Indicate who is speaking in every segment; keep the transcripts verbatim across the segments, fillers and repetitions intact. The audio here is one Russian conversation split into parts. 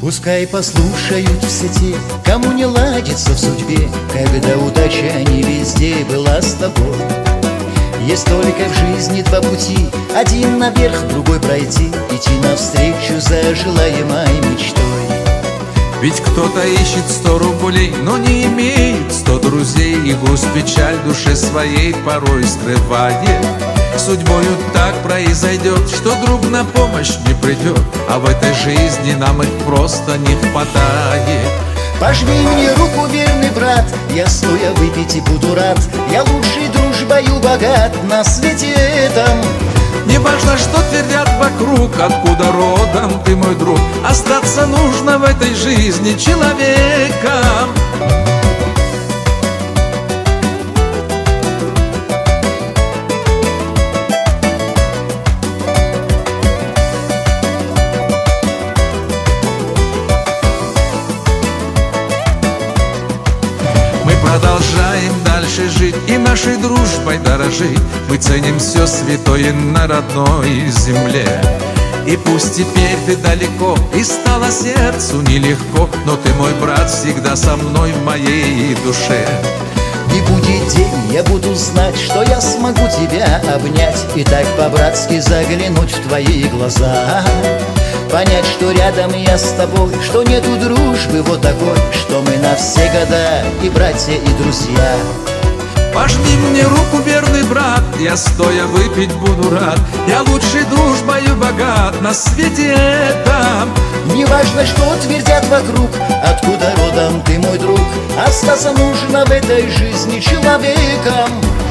Speaker 1: Пускай послушают все те, кому не ладится в судьбе, когда удача не везде была с тобой. Есть только в жизни два пути, один наверх, другой пройти, идти навстречу за желаемой мечтой.
Speaker 2: Ведь кто-то ищет сто рублей, но не имеет сто друзей, и грусть, печаль душе своей порой скрывает. Судьбою так произойдет, что друг на помощь не придет, а в этой жизни нам их просто не хватает.
Speaker 1: Пожми мне руку, верный брат, я стоя выпить и буду рад. Я лучшей дружбою богат на свете этом.
Speaker 2: Не важно, что твердят вокруг, откуда родом ты, мой друг, остаться нужно в этой жизни человеком. Продолжаем дальше жить и нашей дружбой дорожить. Мы ценим все святое на родной земле. И пусть теперь ты далеко и стало сердцу нелегко, но ты, мой брат, всегда со мной в моей душе.
Speaker 1: И будет день, я буду знать, что я смогу тебя обнять и так по-братски заглянуть в твои глаза. Понять, что рядом я с тобой, что нету дружбы вот такой, что мы на все года и братья, и друзья.
Speaker 2: Пожми мне руку, верный брат, я стоя выпить буду рад. Я лучшей дружбою богат на свете этом.
Speaker 1: Не важно, что твердят вокруг, откуда родом ты, мой друг, остаться нужно в этой жизни человеком.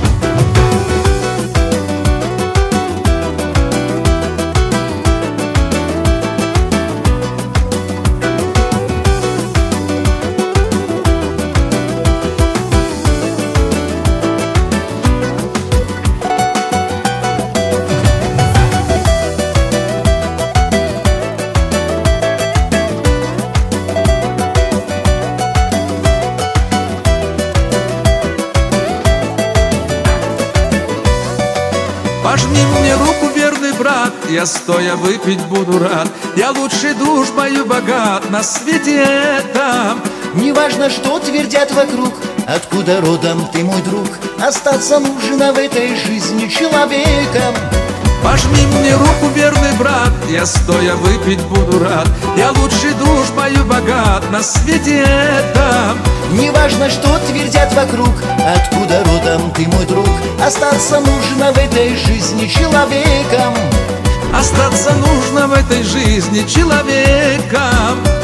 Speaker 2: Пожми мне руку, верный брат, я стоя выпить буду рад. Я лучшей дружбою богат на свете этом.
Speaker 1: Не важно, что твердят вокруг, откуда родом ты, мой друг, остаться нужно в этой жизни человеком.
Speaker 2: Пожми мне руку, верный брат, я стоя выпить буду рад. Я лучшей дружбою богат на свете этом.
Speaker 1: Не важно, что твердят вокруг, откуда родом ты, мой друг, остаться нужно в этой жизни человеком.
Speaker 2: Остаться нужно в этой жизни человеком.